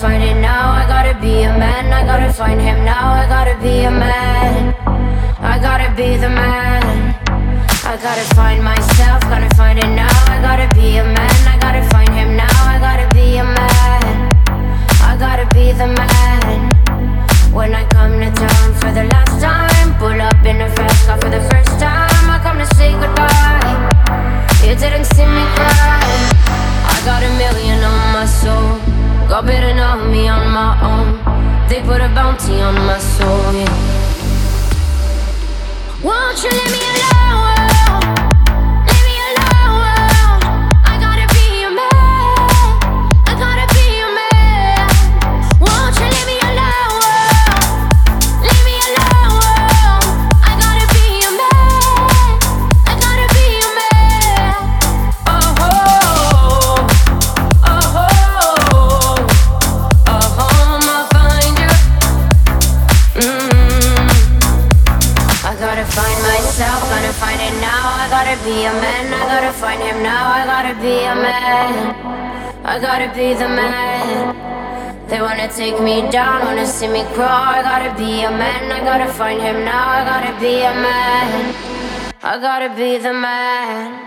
find it now, I gotta be a man. I gotta find him now, I gotta be a man. I gotta be the man. I gotta find myself, gotta find it now. I gotta be a man, I gotta find him now. I gotta be a man. I gotta be the man. When I come to town for the last time, pull up in a fast car for the first time. I come to say goodbye. You didn't see me cry. I got $1 million on my soul. God better know me on my own. They put a bounty on my soul, yeah. Won't you leave me alone? Leave me alone. I gotta be your man. I gotta be your man. Won't you leave me alone? Leave me alone. I gotta be your man. I gotta be your man. Oh, oh, oh, oh, I'll find you. I gotta find myself, gonna find it now. I gotta be a man, I gotta find him now. I gotta be a man, I gotta be the man. They wanna take me down, wanna see me crawl. I gotta be a man, I gotta find him now. I gotta be a man, I gotta be the man.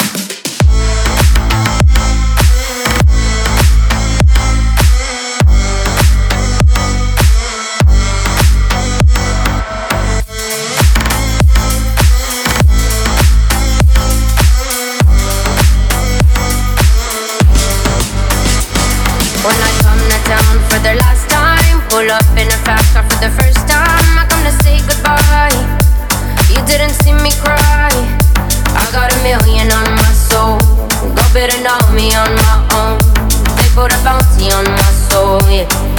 When I come to town for the last time, pull up in a fast car for the first time. I come to say goodbye. You didn't see me cry. I got $1 million on my soul. God better know me on my own. They put a bounty on my soul, yeah.